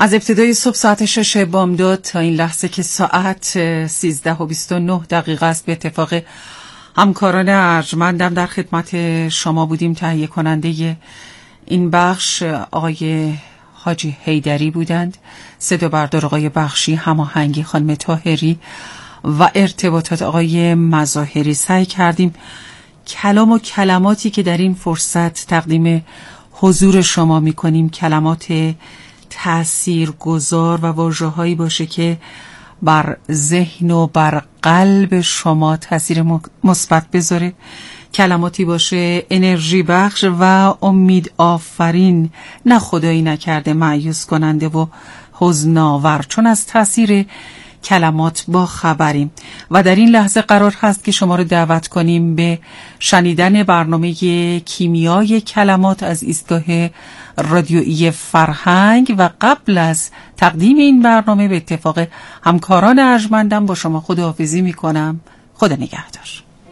از ابتدای صبح ساعت 6 بامداد تا این لحظه که ساعت 13:29 است به اتفاق همکاران ارجمندم در خدمت شما بودیم. تهیه کننده این بخش آقای حاجی حیدری بودند، صدا بردار آقای بخشی، هماهنگی خانم طاهری و ارتباطات آقای مظاهری. سعی کردیم کلام و کلماتی که در این فرصت تقدیم حضور شما میکنیم کلمات تأثیرگذار و واژه‌هایی باشه که بر ذهن و بر قلب شما تأثیر مثبت بذاره، کلماتی باشه انرژی بخش و امید آفرین، نه خدایی نکرده مایوس کننده و حزن آور، چون از تأثیر کلمات با خبریم و در این لحظه قرار هست که شما رو دعوت کنیم به شنیدن برنامه کیمیای کلمات از ایستگاه رادیویی فرهنگ و قبل از تقدیم این برنامه به اتفاق همکاران ارجمندم با شما خداحافظی میکنم. خدا نگهدار.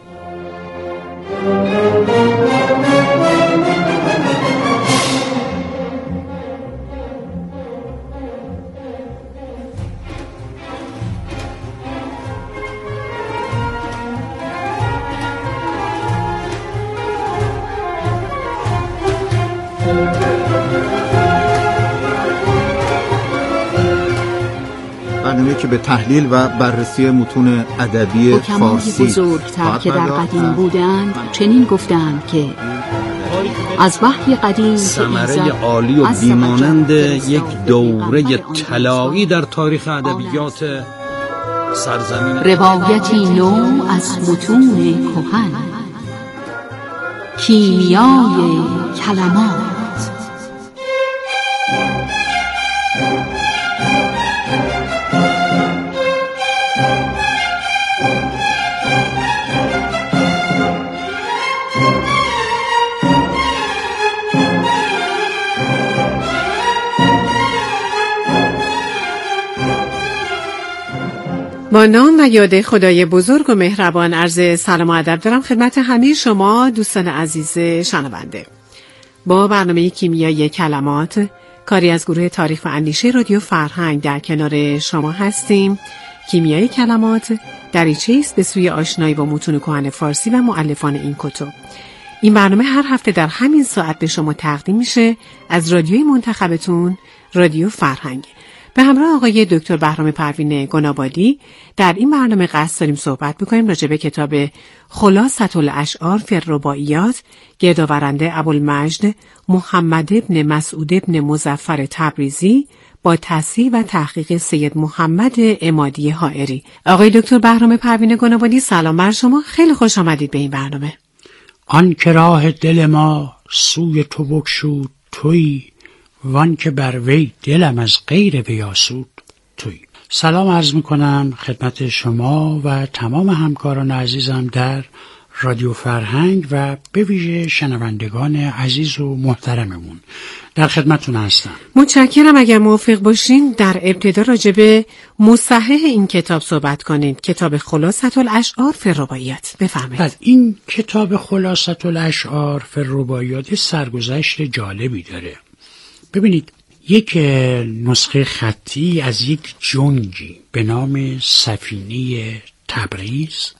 برنامه‌ای که به تحلیل و بررسی متون ادبی فارسی بزرگتر که در قدیم بودند چنین گفتند که از وحی قدیم ثمره عالی و بیمانند یک دوره طلایی در تاریخ ادبیات سرزمین، روایتی نو از متون کهن، کیمیای کلمات. با نام و یاد خدای بزرگ و مهربان عرض سلام و ادب دارم خدمت همه شما دوستان عزیز شنونده. با برنامه کیمیای کلمات، کاری از گروه تاریخ و اندیشه رادیو فرهنگ، در کنار شما هستیم. کیمیای کلمات دریچه‌ای است به سوی آشنایی با متون کهن فارسی و مؤلفان این کتب. این برنامه هر هفته در همین ساعت به شما تقدیم میشه از رادیوی منتخبتون، رادیو فرهنگ. به همراه آقای دکتر بهرام پروین گنابادی در این برنامه قصد داریم صحبت بکنیم راجع به کتاب خلاصة الاشعار فی الرباعیات، گردآورنده ابوالمجد محمد ابن مسعود ابن مظفر تبریزی با تصحیح و تحقیق سید محمد عمادی حائری. آقای دکتر بهرام پروین گنابادی، سلام بر شما، خیلی خوش آمدید به این برنامه. آن که راه دل ما سوی تو بگشود تویی، وان که بر وی دلم از غیر وی آسود تویی. سلام عرض میکنم خدمت شما و تمام همکاران عزیزم در رادیو فرهنگ و به ویژه شنوندگان عزیز و محترممون. در خدمتون هستم. متشکرم. اگر موافق باشین در ابتدا راجع به مصحح این کتاب صحبت کنید، کتاب خلاصة الاشعار فی الرباعیات. بفرمایید. این کتاب خلاصة الاشعار فی الرباعیات سرگذشت جالبی داره. ببینید، یک نسخه خطی از یک جنگی به نام سفینه تبریز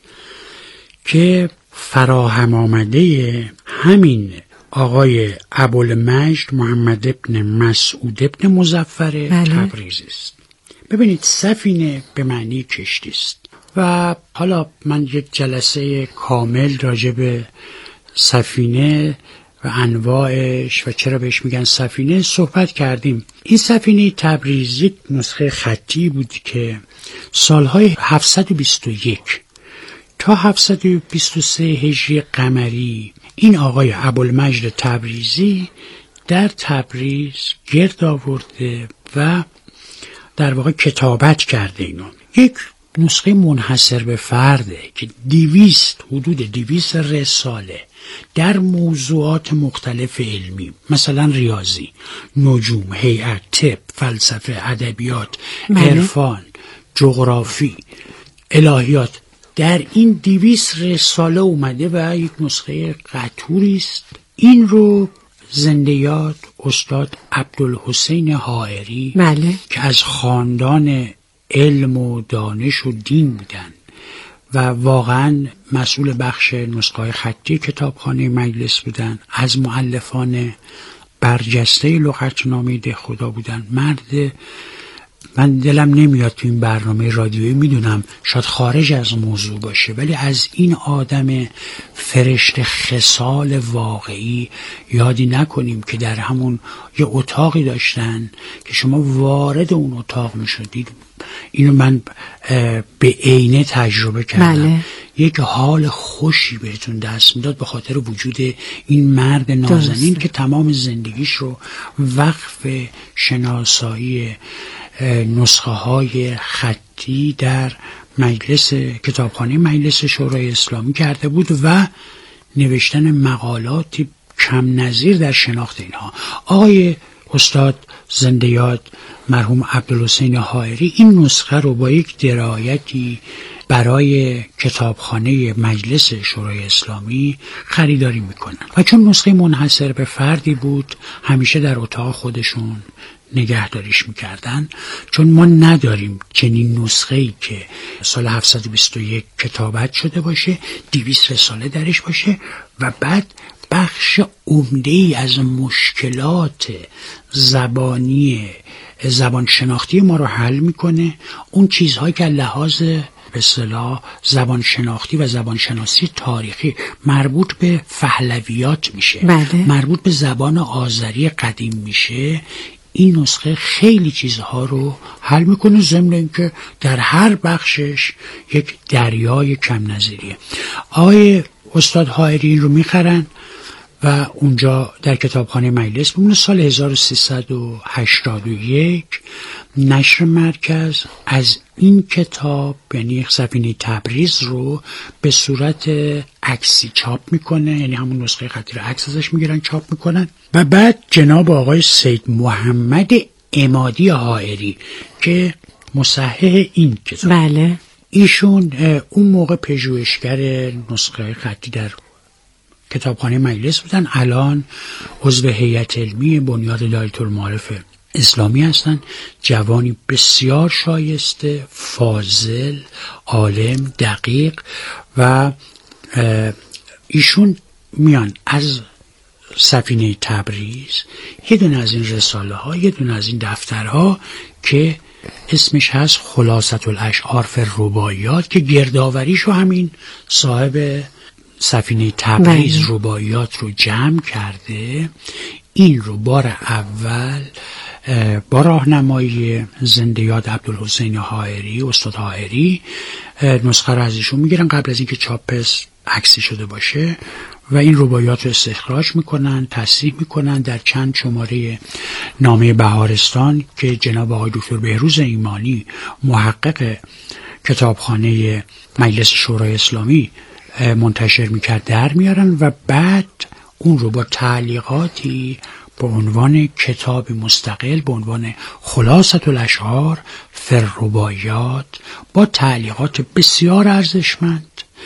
که فراهم آمده همین آقای ابوالمجد محمد ابن مسعود ابن مظفر تبریزی است. ببینید، سفینه به معنی کشتی است و حالا من یک جلسه کامل راجع به سفینه و انواعش و چرا بهش میگن سفینه صحبت کردیم. این سفینه تبریز یک نسخه خطی بود که سالهای 721 تا 723 هجری قمری این آقای ابوالمجد تبریزی در تبریز گرد آورده و در واقع کتابت کرده. اینو یک نسخه منحصر به فرده که حدود 200 رساله در موضوعات مختلف علمی، مثلا ریاضی، نجوم، هیئت، طب، فلسفه، ادبیات، عرفان، جغرافی، الهیات، در این 200 رساله اومده و یک نسخه قطوری است. این رو زنده یاد استاد عبدالحسین حائری بله. که از خاندان علم و دانش و دین بودن و واقعا مسئول بخش نسخه‌های خطی کتابخانه مجلس بودن، از مؤلفان برجسته لغتنامه دهخدا بودن. مرد من دلم نمیاد تو این برنامه رادیویی، میدونم شاید خارج از موضوع باشه، ولی از این آدم فرشته خصال واقعی یادی نکنیم که در همون یه اتاقی داشتن که شما وارد اون اتاق میشدید. اینو من به عینه تجربه کردم. بله. یک حال خوشی بهتون دست میداد به خاطر وجود این مرد نازنین که تمام زندگیش رو وقف شناسایی نسخه های خطی در مجلس کتابخانه مجلس شورای اسلامی کرده بود و نوشتن مقالاتی کم نظیر در شناخت اینها. آقای استاد زنده یاد مرحوم عبدالحسین حائری این نسخه رو با یک درایتی برای کتابخانه مجلس شورای اسلامی خریداری میکنن و چون نسخه منحصر به فردی بود همیشه در اتاق خودشون نگهداریش میکردن. چون ما نداریم چنین نسخه‌ای که سال 721 کتابت شده باشه، 200 رساله درش باشه و بعد بخش عمده‌ای از مشکلات زبان شناختی ما رو حل میکنه. اون چیزهایی که لحاظ به اصطلاح زبان شناختی و زبان شناسی تاریخی مربوط به پهلویات میشه، بله. مربوط به زبان آذری قدیم میشه، این نسخه خیلی چیزها رو حل میکنه، ضمن اینکه در هر بخشش یک دریای کم نظیریه. آقای استاد حائری این رو میخرن و اونجا در کتابخانه مجلس بمونه. سال 1381 نشر مرکز از این کتاب یعنی سفینه تبریز رو به صورت عکسی چاپ میکنه، یعنی همون نسخه خطی رو عکس ازش میگیرن چاپ میکنن و بعد جناب آقای سید محمد عمادی حائری که مصحح این کتاب، بله. ایشون اون موقع پژوهشگر نسخه خطی در کتابخانه مجلس بودن، الان عضو هیئت علمی بنیاد دایره المعارف اسلامی هستن. جوانی بسیار شایسته، فاضل، عالم، دقیق و ایشون میان از سفینه تبریز یه دونه از این رساله ها، یه دونه از این دفترها که اسمش هست خلاصة الاشعار فی الرباعیات که گردآوریشو همین صاحب سفینه تبریز رباعیات رو جمع کرده، این رو بار اول با راهنمایی زنده یاد عبدالحسین حائری استاد حائری نسخه رو ازشون میگیرن قبل از اینکه چاپس عکسی شده باشه و این رباعیات رو استخراج میکنن، تصحیح میکنن در چند شماره نامه بهارستان که جناب آقای دکتر بهروز ایمانی محقق کتابخانه مجلس شورای اسلامی منتشر میکرد در میارن و بعد اون رو با تعلیقاتی به عنوان کتاب مستقل به عنوان خلاصة الاشعار فی الرباعیات با تعلیقات بسیار ارزشمند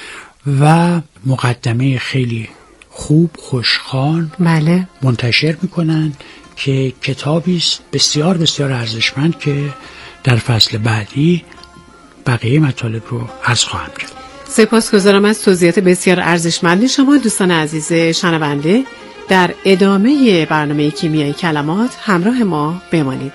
و مقدمه خیلی خوب خوشخوان بله. منتشر میکنن که کتابی است بسیار بسیار ارزشمند که در فصل بعدی بقیه مطالب رو عرض خواهم کرد. سپاسگزارم از توضیحات بسیار ارزشمند شما. دوستان عزیز شنونده، در ادامه برنامه کیمیای کلمات همراه ما بمانید.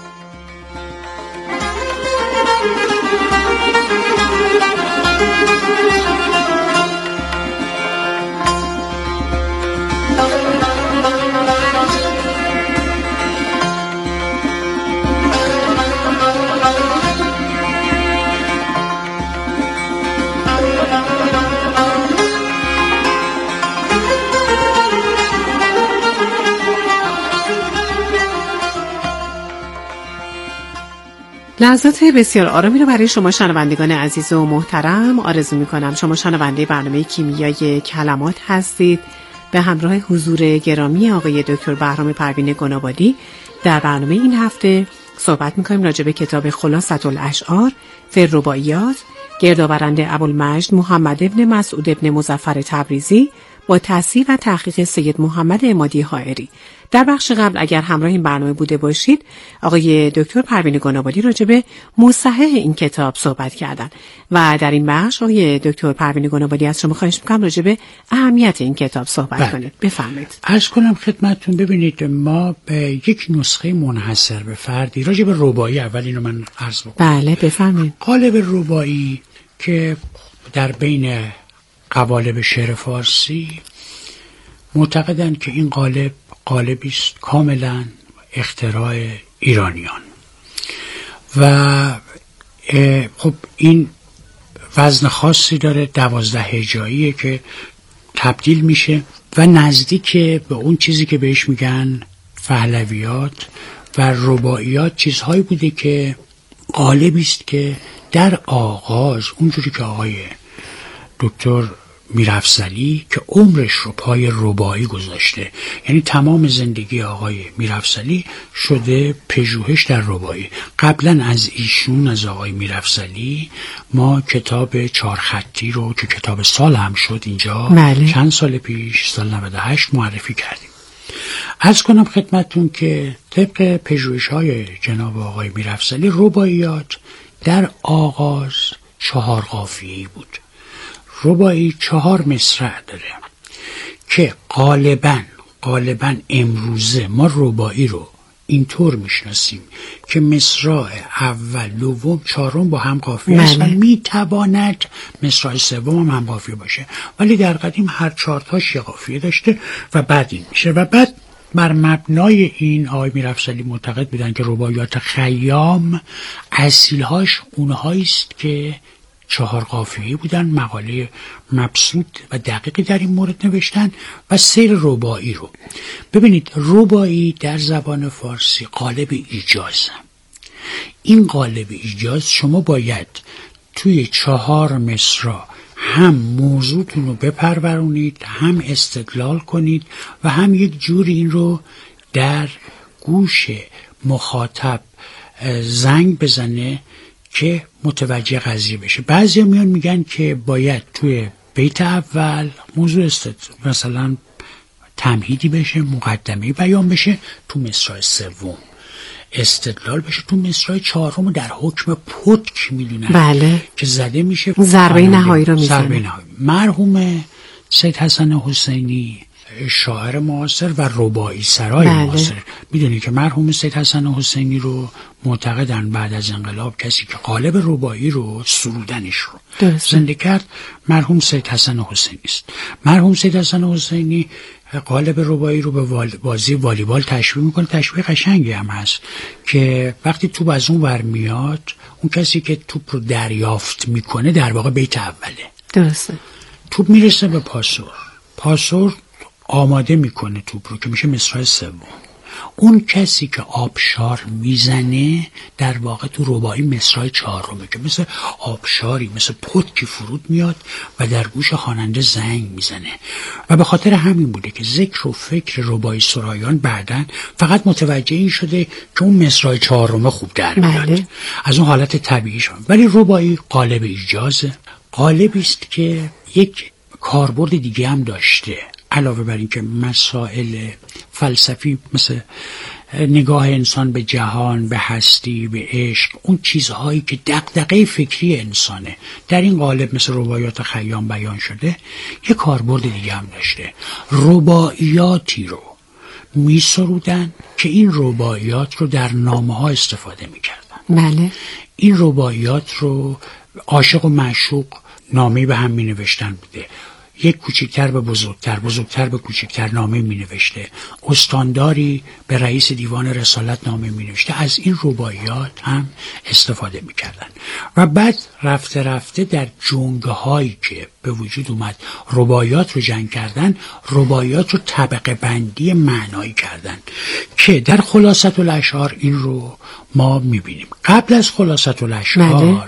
لحظات بسیار آرامی رو برای شما شنوندگان عزیز و محترم آرزو می‌کنم. شما شنونده برنامه کیمیای کلمات هستید به همراه حضور گرامی آقای دکتر بهرام پروین گنابادی. در برنامه این هفته صحبت می‌کنیم راجع به کتاب خلاصة الاشعار فی الرباعیات گردآورنده ابوالمجد محمد ابن مسعود ابن مظفر تبریزی با تصحیح و تحقیق سید محمد عمادی حائری. در بخش قبل اگر همراه این برنامه بوده باشید، آقای دکتر پروین گنابادی راجع به مصحح این کتاب صحبت کردن و در این بخش آقای دکتر پروین گنابادی از شما خواهش می‌کنم راجع به اهمیت این کتاب صحبت کنید. بفرمایید. عرض کنم خدمتتون، ببینید ما به یک نسخه منحصر به فردی راجع به رباعی، اول اینو من عرض بکنم. بله بفرمایید. قالب رباعی که در بین قوالب شعر فارسی معتقدند که این قالبی است کاملا اختراع ایرانیان و خب این وزن خاصی داره، 12 هجاییه که تبدیل میشه و نزدیک به اون چیزی که بهش میگن پهلویات و رباعیات چیزهایی بوده که قالبی است که در آغاز اونجوری که آقای دکتر میرافضلی که عمرش رو پای رباعی گذاشته، یعنی تمام زندگی آقای میرافضلی شده پژوهش در رباعی. قبلا از ایشون، از آقای میرافضلی، ما کتاب 4 خطی رو که کتاب سال هم شد اینجا چند سال پیش، سال 98 معرفی کردیم. عرض کنم خدمتتون که طبق پژوهش‌های جناب آقای میرافضلی رباعیات در آغاز 4 قافیه‌ای بود. رباعی 4 مصرع داره که غالباً امروزه ما رباعی رو اینطور میشناسیم که مصرع اول، دوم، چهارم با هم قافیه است و میتواند مصرع سوم هم قافیه باشه، ولی در قدیم هر 4 تاش یه قافیه داشته و بعد این میشه. و بعد بر مبنای این آقای میرافضلی معتقد بودن که رباعیات خیام اصیلهاش اونهایی است که 4 قافیه‌ای بودن. مقاله مبسوط و دقیقی در این مورد نوشتن. و سیر رباعی رو ببینید، رباعی در زبان فارسی قالب ایجاز. این قالب ایجاز شما باید توی 4 مصرع هم موضوعتون رو بپرورونید، هم استدلال کنید و هم یک جوری این رو در گوش مخاطب زنگ بزنه که متوجه قضیه بشه. بعضی میان میگن که باید توی بیت اول موضوع مثلا تمهیدی بشه، مقدمه بیان بشه، تو مصرع سوم استدلال بشه، تو مصرع چهارم در حکم پتک میدونن که زده میشه، ضربه نهایی رو میزنه. مرحوم سید حسن حسینی شاعر معاصر و رباعی سرای معاصر، میدونی که مرحوم سید حسن حسینی رو معتقدن بعد از انقلاب کسی که قالب رباعی رو سرودنش رو زنده کرد مرحوم سید حسن حسینی است. مرحوم سید حسن حسینی قالب رباعی رو به بازی والیبال تشبیه میکنه. تشبیه قشنگی هم هست که وقتی توپ از اون ور میاد، اون کسی که توپ رو دریافت میکنه در واقع بیت اوله. درسته. توپ میرسه به پاسور آماده میکنه توپ رو که میشه مصرع سوم. اون کسی که آبشار میزنه در واقع تو رباعی مصرع چهارمه که مثل آبشاری، مثل پتکی فرود میاد و در گوش خواننده زنگ میزنه. و به خاطر همین بوده که ذکر و فکر رباعی سرایان بعدن فقط متوجه این شده که اون مصرع چهارمه خوب در میاد از اون حالت طبیعیش. ولی رباعی قالب ایجازه، قالبی است که یک کاربرد دیگه هم داشته علاوه بر این که مسائل فلسفی مثل نگاه انسان به جهان، به هستی، به عشق، اون چیزهایی که دغدغه فکری انسانه در این قالب مثل رباعیات خیام بیان شده، یک کاربرد دیگه هم داشته. رباعیاتی رو می سرودن که این رباعیات رو در نامه ها استفاده می کردن. بله. این رباعیات رو عاشق و معشوق نامه به هم می نوشتن بوده، یک کوچکتر به بزرگتر، بزرگتر به کوچکتر نامه می نوشته، استانداری به رئیس دیوان رسالت نامه می نوشته. از این رباعیات هم استفاده می کردن. و بعد رفته رفته در جنگه هایی که به وجود اومد رباعیات رو جنگ کردن، رباعیات رو طبقه بندی معنایی کردن که در خلاصة الاشعار این رو ما می بینیم. قبل از خلاصة الاشعار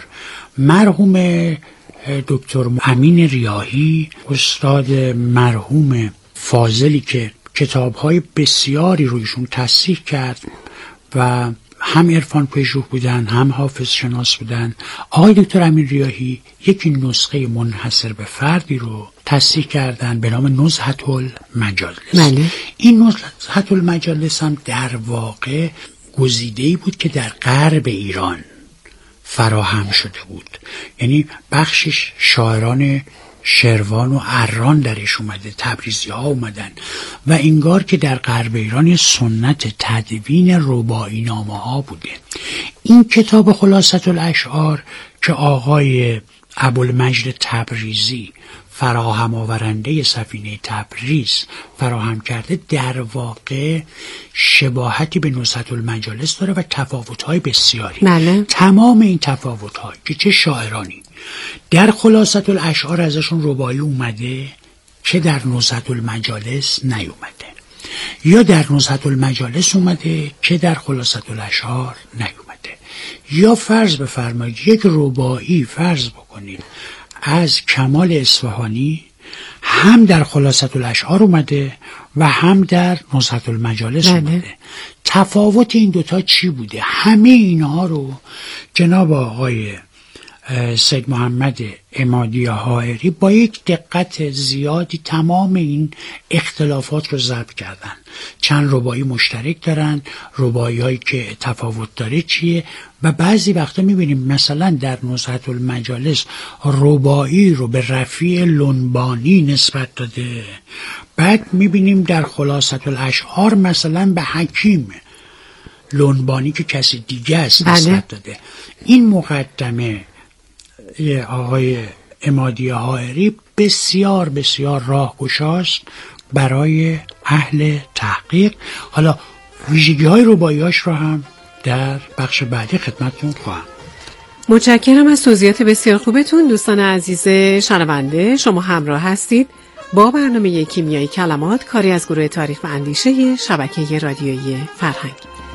مرحوم دکتر امین ریاحی، استاد مرحوم فاضلی که کتاب‌های بسیاری رویشون تصحیح کرد و هم عرفان پژوه بودن، هم حافظ شناس بودن. آقای دکتر امین ریاحی یک نسخه منحصر به فردی رو تصدیق کردن به نام نزهة المجالس. بله. این نزهة المجالس هم در واقع گزیده‌ای بود که در غرب ایران فراهم شده بود، یعنی بخشش شاعران شروان و اران درش اومده، تبریزی ها اومدن و انگار که در غرب ایران سنت تدوین رباعی نامه ها بوده. این کتاب خلاصة الاشعار که آقای ابوالمجد تبریزی فراهم آورنده سفینه تبریز فراهم کرده در واقع شباهتی به نزهة المجالس داره و تفاوت‌های بسیاری. بله. تمام این تفاوت‌ها که چه شاعرانی در خلاصة الاشعار ازشون رباعی اومده که در نزهة المجالس نیومده، یا در نزهة المجالس اومده که در خلاصة الاشعار نیومده. یا فرض بفرمایید یک رباعی فرض بکنید از کمال اصفهانی هم در خلاصة الاشعار اومده و هم در نزهة المجالس اومده. تفاوت این دوتا چی بوده؟ همه اینها رو جناب آقای سید محمد عمادی حائری با یک دقت زیادی تمام این اختلافات رو ضبط کردن. چند رباعی مشترک دارن، رباعی هایی که تفاوت داره چیه، و بعضی وقتا میبینیم مثلا در نزهة المجالس رباعی رو به رفیع لنبانی نسبت داده، بعد میبینیم در خلاصة الاشعار مثلا به حکیم لنبانی که کسی دیگه است نسبت داده. این مقدمه آقای عمادی حائری بسیار بسیار راهگشاست برای اهل تحقیق. حالا ویژگی های رباعیاش رو هم در بخش بعدی خدمتتون خواهم. متشکرم از توضیحات بسیار خوبتون. دوستان عزیز شنونده، شما همراه هستید با برنامه کیمیای کلمات، کاری از گروه تاریخ و اندیشه شبکه رادیویی فرهنگ.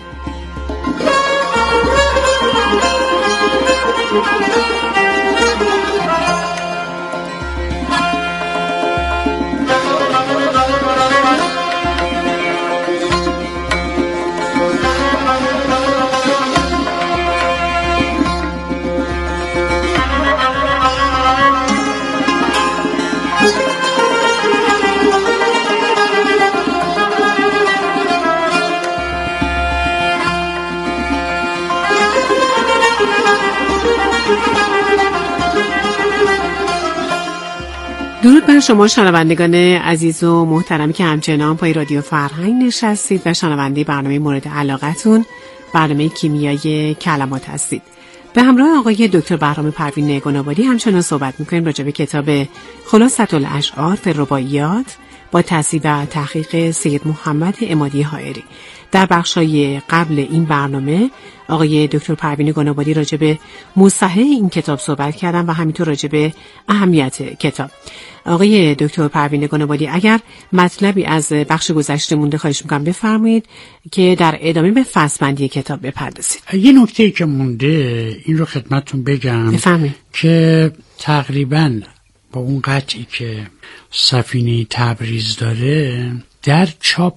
درود بر شما شنوندگان عزیز و محترمی که همچنان پای رادیو فرهنگ نشستید و شنونده برنامه مورد علاقتون، برنامه کیمیای کلمات هستید. به همراه آقای دکتر بهرام پروین گنابادی همچنان صحبت می‌کنیم راجع به کتاب خلاصة الاشعار فی الرباعیات با تصحیح و تحقیق سید محمد عمادی حائری. در بخشای قبل این برنامه آقای دکتر پروین گنابادی راجع به مصحح این کتاب صحبت کردن و همینطور راجع به اهمیت کتاب. آقای دکتر پروین گنابادی اگر مطلبی از بخش گذشته مونده خواهش میکنم بفرمایید که در ادامه به فصل‌بندی کتاب بپردازید. یه نکته که مونده این رو خدمتتون بگم بفرمایید که تقریباً با اون قطعی که سفینه تبریز داره در چاپ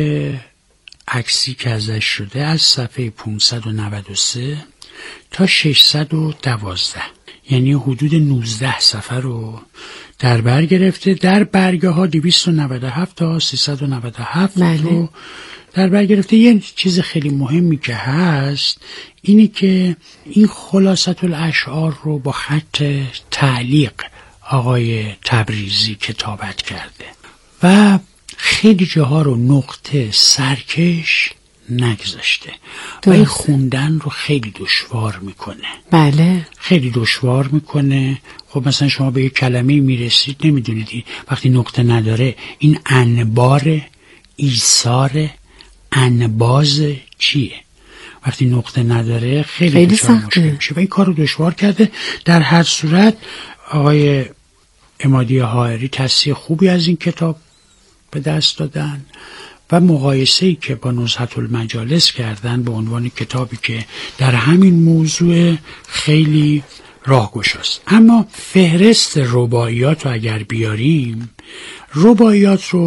عکسی که ازش شده از صفحه 593 تا 612 یعنی حدود 19 صفحه رو در بر گرفته. در برگه ها 297 تا 397 رو در بر گرفته. یه چیز خیلی مهمی که هست اینی که این خلاصة الاشعار رو با خط تعلیق آقای تبریزی کتابت کرده و خیلی جاها رو نقطه سرکش نگذاشته و این خوندن رو خیلی دشوار میکنه. بله خیلی دشوار میکنه. خب مثلا شما به یک کلمه میرسید نمیدونید وقتی نقطه نداره این انبار، ایثار، انباز چیه. وقتی نقطه نداره خیلی مشکل میشه و این کار رو دشوار کرده. در هر صورت آقای عمادی حائری تصحیح خوبی از این کتاب به دست دادن و مقایسه‌ای که با نزهة المجالس کردن به عنوان کتابی که در همین موضوع خیلی راهگشاست. اما فهرست رباعیات رو اگر بیاریم، رباعیات رو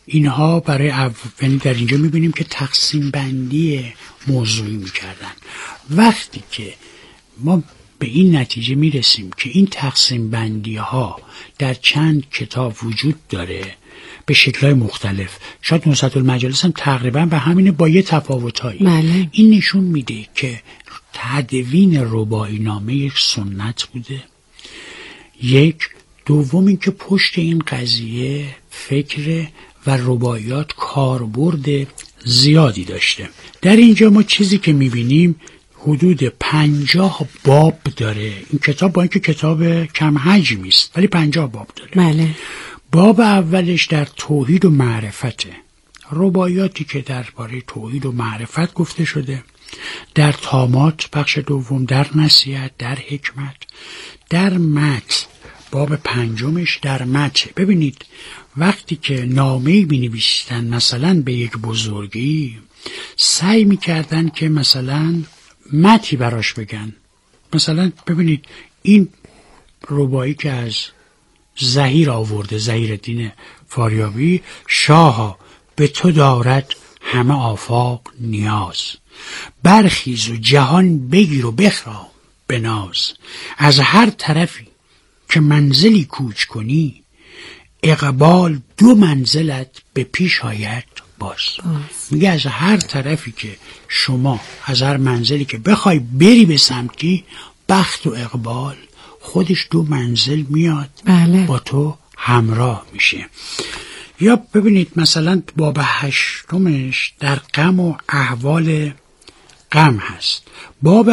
اینها برای اولین در اینجا میبینیم که تقسیم بندی موضوعی میکردن. وقتی که ما به این نتیجه میرسیم که این تقسیم بندی ها در چند کتاب وجود داره به شکل‌های مختلف، شاید نصرت المجالس هم تقریبا به همینه با یه تفاوتایی. بله. این نشون میده که تدوین رباعی نامه یک سنت بوده. یک، دوم این که پشت این قضیه فکر و رباعیات کاربرد زیادی داشته. در اینجا ما چیزی که میبینیم حدود 50 باب داره این کتاب، با اینکه کتاب کم حجمی است ولی 50 باب داره. بله. باب اولش در توحید و معرفته، رباعیاتی که درباره توحید و معرفت گفته شده. در طامات بخش دوم، در نصیحت، در حکمت، در متن باب پنجمش در متن. ببینید وقتی که نامه‌ای می‌نویسیدن مثلا به یک بزرگی، سعی می‌کردن که مثلا متنی براش بگن. مثلا ببینید این رباعی که از زهیر آورده، زهیرالدین فاریابی، شاها به تو دارد همه آفاق نیاز، برخیز و جهان بگیر و بخرام به ناز، از هر طرفی که منزلی کوچ کنی، اقبال 2 منزلت به پیش آید باز. میگه از هر طرفی که شما، از هر منزلی که بخوای بری به سمتی، بخت و اقبال خودش 2 منزل میاد. بله. با تو همراه میشه. یا ببینید مثلا باب 8 در غم و احوال غم هست. باب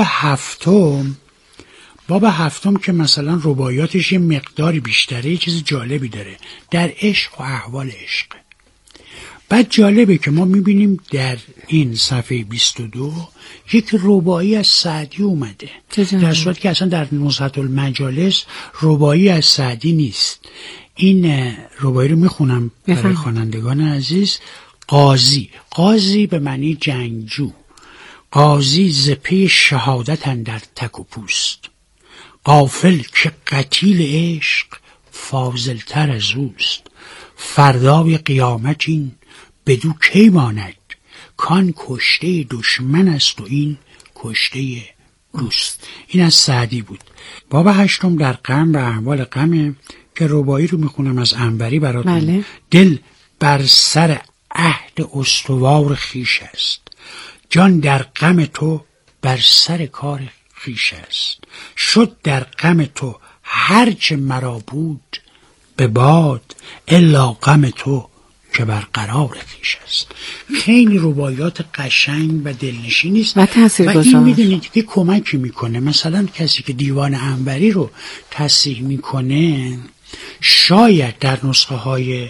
7 که مثلا رباعیاتش یه مقداری بیشتره، یه چیز جالبی داره، در عشق و احوال عشق. بعد جالبه که ما میبینیم در این صفحه 22 یک رباعی از سعدی اومده، در صورتی که اصلا در نزهة المجالس رباعی از سعدی نیست. این رباعی رو میخونم برای خوانندگان عزیز. قاضی به معنی جنگجو، قاضی ز پی شهادت اندر تک و پوست، غافل که قتیل عشق فاضل تر از اوست، فردای قیامت این بدو کی ماند، کان کشته دشمن است و این کشته دوست. این از سعدی بود. باب 8 در غم و احوال غمه که رباعی رو میخونم از انوری براتون. بله. دل بر سر عهد استوار خیش است، جان در غم تو بر سر کار خیش است، شد در غم تو هرچه مرا بود به باد، الا غم تو که برقرار خیش است. خیلی رباعیات قشنگ و دلنشینی است و تاثیرگذار. و این میدونید که کمکی میکنه. مثلا کسی که دیوان انوری رو تصحیح میکنه، شاید در نسخه های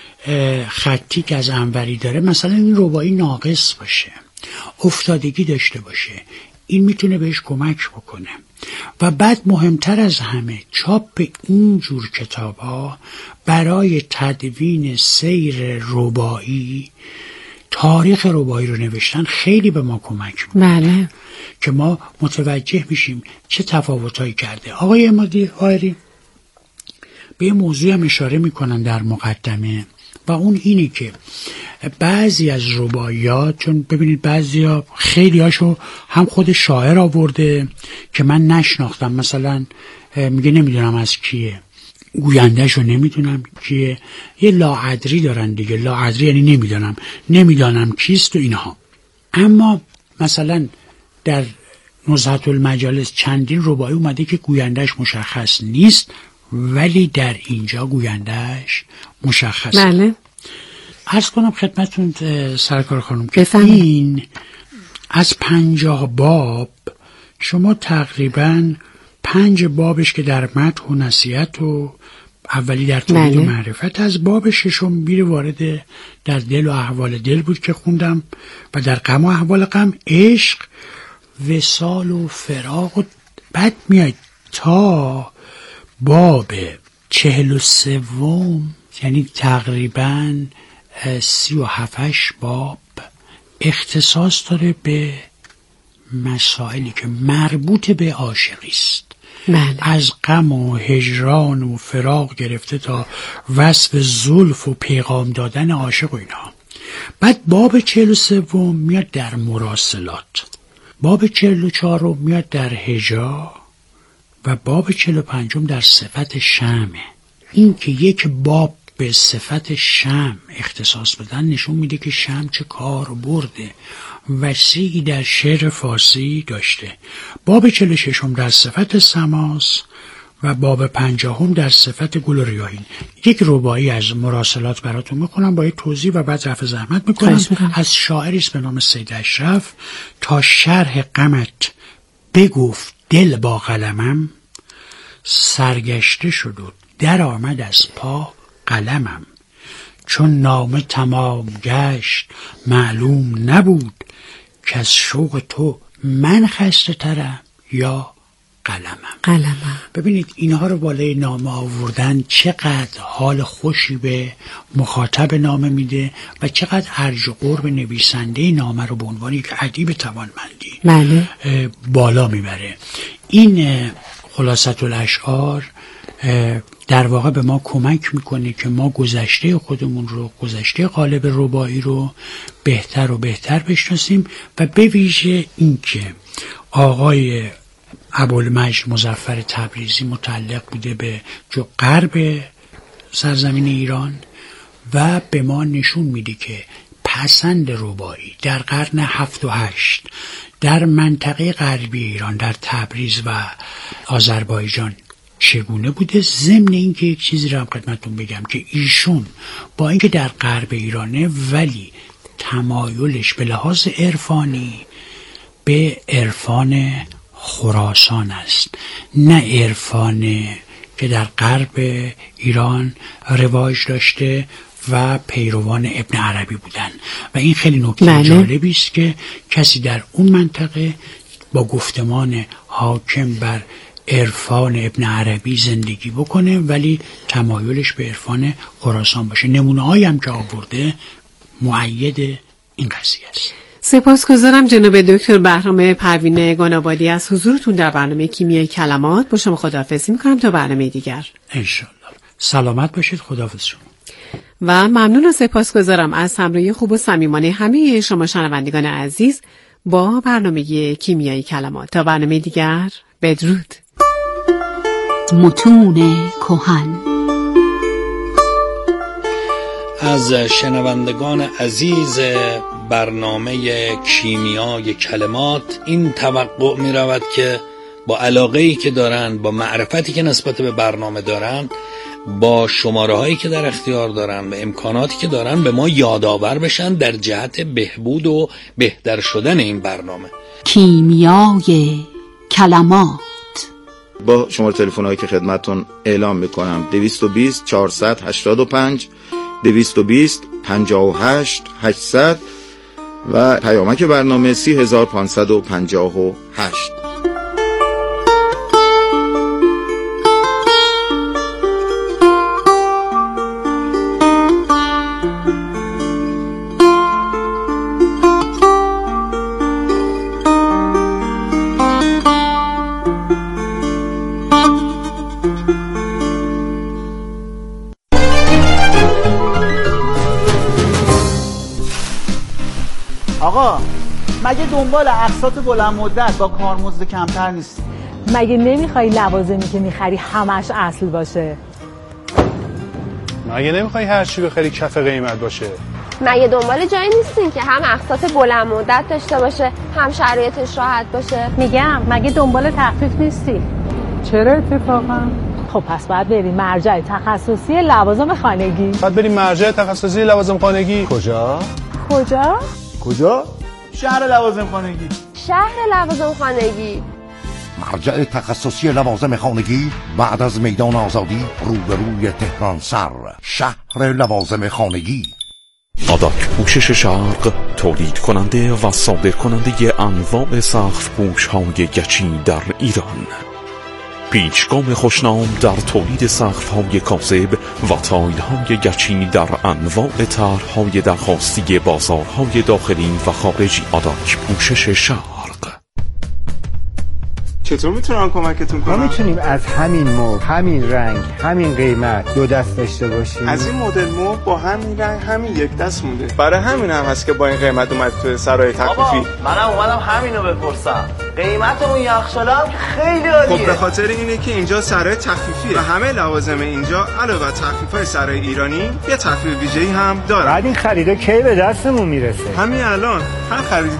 خطی که از انوری داره مثلا این رباعی ناقص باشه، افتادگی داشته باشه، این میتونه بهش کمک بکنه. و بعد مهمتر از همه چاپ این جور کتاب ها برای تدوین سیر رباعی، تاریخ رباعی رو نوشتن خیلی به ما کمک میکنه. بله. که ما متوجه میشیم چه تفاوتایی کرده. آقای عمادی آیری به یه موضوع هم اشاره میکنن در مقدمه و اون اینه که بعضی از رباعیات، چون ببینید بعضی ها خیلی هاشو هم خود شاعر آورده که من نشناختم، مثلا میگه نمیدونم از کیه، گویندهشو نمیدونم کیه، یه لاعدری دارن دیگه، لاعدری یعنی نمیدانم کیست و اینها. اما مثلا در نزهة المجالس چندین رباعی اومده که گویندهش مشخص نیست، ولی در اینجا گویندهش مشخص. بله. عرض کنم خدمتون سرکار خانم که این از 50 باب شما تقریبا 5 بابش که در مدح و نصیحت و اولی در توحید و معرفت، از باب 6 میره وارد در دل و احوال دل بود که خوندم، و در غم و احوال غم، عشق، وصال و فراق، و بعد میاد تا باب 43 یعنی تقریبا 37 باب اختصاص داره به مسائلی که مربوط به عاشقی است. بله. از غم و هجران و فراق گرفته تا وصف زلف و پیغام دادن عاشق و اینا. بعد باب 43 میاد در مراسلات، باب 44 میاد در هجا و باب 45 در صفت شمع. این که یک باب به صفت شمع اختصاص بدن نشون میده که شمع چه کاربرد وسیعی در شعر فارسی داشته. باب 46 در صفت سماس و باب 50 در صفت گل و ریاحین. یک رباعی از مراسلات براتون میکنم با یک توضیح و بعد رفع زحمت میکنم. از شاعری است به نام سید اشرف. تا شرح غمت بگفت دل با قلمم، سرگشته شد و در آمد از پا قلمم. چون نامه تمام گشت معلوم نبود، که از شوق تو من خسته ترم یا قلمم. ببینید اینها رو بالای نامه آوردن چقدر حال خوشی به مخاطب نامه میده و چقدر ارج و قرب نویسنده نامه رو به عنوان یک ادیب توانمندی بالا میبره. این خلاصة الاشعار در واقع به ما کمک میکنه که ما گذشته خودمون رو، گذشته قالب رباعی رو بهتر و بهتر بشناسیم و به ویژه این که آقای ابوالمجد مظفر تبریزی متعلق بوده به غرب سرزمین ایران و به ما نشون میده که پسند رباعی در قرن 7 و 8 در منطقه غربی ایران، در تبریز و آذربایجان چگونه بوده. ضمن اینکه یک چیزی رو هم خدمتتون بگم که ایشون با اینکه در غرب ایرانه ولی تمایلش به لحاظ عرفانی به عرفان خراسان است، نه عرفان که در غرب ایران رواج داشته و پیروان ابن عربی بودن. و این خیلی نکته جالبی است که کسی در اون منطقه با گفتمان حاکم بر عرفان ابن عربی زندگی بکنه ولی تمایلش به عرفان خراسان باشه. نمونه‌هایی هم که آورده مؤید این قضیه است. سپاسگزارم جناب دکتر بهرام پروین گنابادی از حضورتون در برنامه کیمیای کلمات. با شما خداحافظی میکنم تا برنامه دیگر. انشالله. سلامت باشید. خداحافظ شما. و ممنون و سپاسگزارم از همراهی خوب و صمیمانه همه شما شنوندگان عزیز با برنامه کیمیای کلمات. تا برنامه دیگر بدرود. متون کهن. از شنوندگان عزیز برنامه کیمیای کلمات این توقع می رود که با علاقه‌ای که دارند، با معرفتی که نسبت به برنامه دارند، با شماره هایی که در اختیار دارن و امکاناتی که دارن به ما یادآور بشن در جهت بهبود و بهتر شدن این برنامه. کیمیای کلمات. با شماره تلفن هایی که خدمتتون اعلام میکنم 220 485 220 58 800 و پیامک برنامه 30558. آقا مگه دنبال اقساط بلند مدت با کارمزد کمتر نیست؟ مگه نمیخوای لوازمی که میخری همش اصل باشه؟ مگه نمیخوای هر چی بخری کف قیمت باشه؟ مگه دنبال جایی نیستین که هم اقساط بلند مدت داشته باشه هم شرایطش راحت باشه؟ میگم مگه دنبال تخفیف نیستی؟ چرا اتفاقا؟ خب پس باید بریم مرجع تخصصی لوازم خانگی. باید بریم مرجع تخصصی لوازم خانگی. کجا؟ شهر لوازم خانگی. شهر لوازم خانگی. مرجع تخصصی لوازم خانگی بعد از میدان آزادی روبروی تهران سر. شهر لوازم خانگی. آداک پوشش شرق تولید کننده و صادر کننده انواع سقف پوش های گچی در ایران. پیچگام خوشنام در تولید سقف های کاسب و تایل های گچی در انواع طرح‌های درخواستی بازارهای داخلی و خارجی. آداک پوشش شرق. چطور میتونم کمکتون کنم؟ ما میتونیم از همین مبل، همین رنگ، همین قیمت 2 دست داشته باشیم. از این مدل مبل با همین رنگ همین 1 دست مونده. برای همین هم هست که با این قیمت اومد تو سرای تخفیفی. منم اومدم همینو بپرسم. قیمت اون یخچال هم خیلی عالیه. خب به خاطر اینه که اینجا سرای تخفیفیه و همه لوازم اینجا علاوه بر تخفیفای سرای ایرانی یه تخفیف ویژه‌ای هم داره. بعد این خریدا کی به دستمون میرسه؟ همین الان هر خریدی